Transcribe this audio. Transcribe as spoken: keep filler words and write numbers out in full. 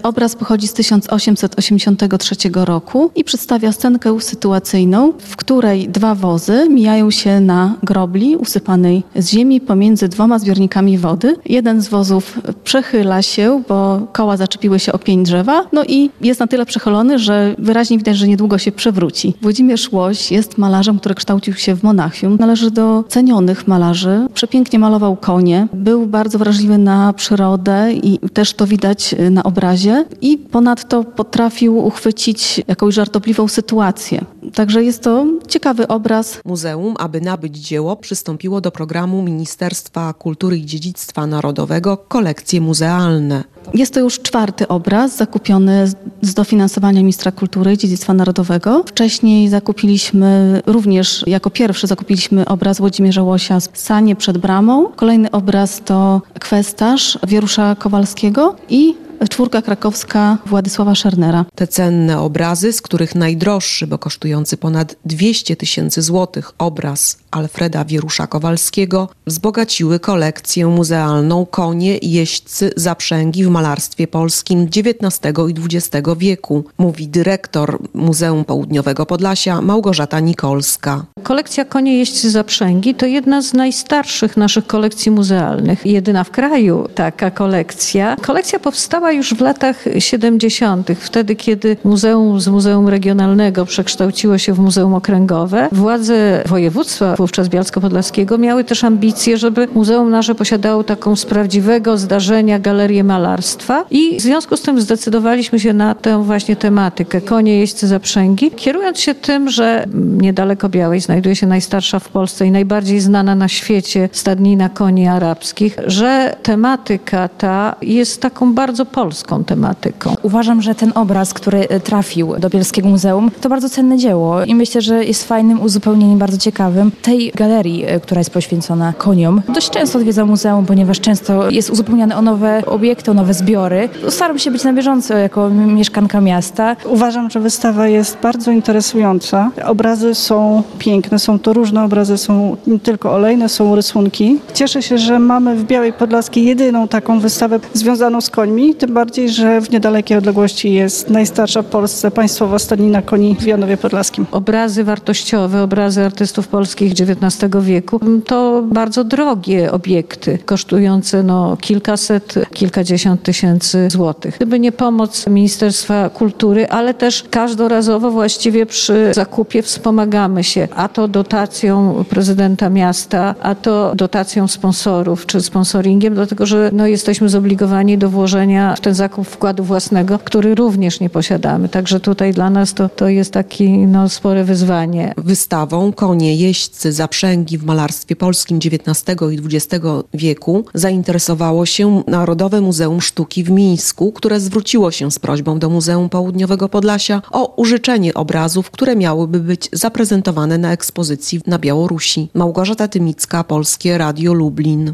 Obraz pochodzi z tysiąc osiemset osiemdziesiątego trzeciego roku i przedstawia scenkę sytuacyjną, w której dwa wozy mijają się na grobli usypanej z ziemi pomiędzy dwoma zbiornikami wody. Jeden z wozów przechyla się, bo koła zaczepiły się o pień drzewa, no i jest na tyle przechylony, że wyraźnie widać, że niedługo się przewróci. Włodzimierz Łoś jest malarzem, który kształcił się w Monachium. Należy do cenionych malarzy. Przepięknie malował konie. Był bardzo wrażliwy na przyrodę i też to widać na obrazie. I ponadto potrafił uchwycić jakąś żartobliwą sytuację. Także jest to ciekawy obraz. Muzeum, aby nabyć dzieło, przystąpiło do programu Ministerstwa Kultury i Dziedzictwa Narodowego Kolekcje muzealne. Jest to już czwarty obraz zakupiony z dofinansowania Ministra Kultury i Dziedzictwa Narodowego. Wcześniej zakupiliśmy, również jako pierwszy zakupiliśmy obraz Włodzimierza Łosia Sanie przed bramą. Kolejny obraz to Kwestarz Wierusza Kowalskiego i Czwórka krakowska Władysława Szernera. Te cenne obrazy, z których najdroższy, bo kosztujący ponad dwieście tysięcy złotych obraz Alfreda Wierusza Kowalskiego, wzbogaciły kolekcję muzealną Konie, jeźdźcy, zaprzęgi w malarstwie polskim dziewiętnastego i dwudziestego wieku, mówi dyrektor Muzeum Południowego Podlasia Małgorzata Nikolska. Kolekcja Konie, jeźdźcy, zaprzęgi to jedna z najstarszych naszych kolekcji muzealnych. Jedyna w kraju taka kolekcja. Kolekcja powstała już w latach siedemdziesiątych, wtedy kiedy muzeum z Muzeum Regionalnego przekształciło się w Muzeum Okręgowe. Władze województwa, wówczas bielsko-podlaskiego, miały też ambicje, żeby muzeum nasze posiadało taką z prawdziwego zdarzenia galerię malarstwa i w związku z tym zdecydowaliśmy się na tę właśnie tematykę Konie, jeźdźcy, zaprzęgi, kierując się tym, że niedaleko Białej znajduje się najstarsza w Polsce i najbardziej znana na świecie stadnina koni arabskich, że tematyka ta jest taką bardzo polską tematyką. Uważam, że ten obraz, który trafił do Bielskiego Muzeum, to bardzo cenne dzieło i myślę, że jest fajnym uzupełnieniem, bardzo ciekawym tej galerii, która jest poświęcona koniom. Dość często odwiedzam muzeum, ponieważ często jest uzupełniane o nowe obiekty, o nowe zbiory. Staram się być na bieżąco jako mieszkanka miasta. Uważam, że wystawa jest bardzo interesująca. Obrazy są piękne, są to różne obrazy, są nie tylko olejne, są rysunki. Cieszę się, że mamy w Białej Podlaskiej jedyną taką wystawę związaną z końmi, tym bardziej, że w niedalekiej odległości jest najstarsza w Polsce państwowa stadnina koni w Janowie Podlaskim. Obrazy wartościowe, obrazy artystów polskich dziewiętnastego wieku to bardzo drogie obiekty, kosztujące no, kilkaset, kilkadziesiąt tysięcy złotych. Gdyby nie pomoc Ministerstwa Kultury, ale też każdorazowo właściwie przy zakupie wspomagamy się, a to dotacją prezydenta miasta, a to dotacją sponsorów, czy sponsoringiem, dlatego że no, jesteśmy zobligowani do włożenia w ten zakup wkładu własnego, który również nie posiadamy. Także tutaj dla nas to, to jest takie no, spore wyzwanie. Wystawą Konie, jeźdźcy, zaprzęgi w malarstwie polskim dziewiętnastego i dwudziestego wieku zainteresowało się Narodowe Muzeum Sztuki w Mińsku, które zwróciło się z prośbą do Muzeum Południowego Podlasia o użyczenie obrazów, które miałyby być zaprezentowane na ekspozycji na Białorusi. Małgorzata Tymicka, Polskie Radio Lublin.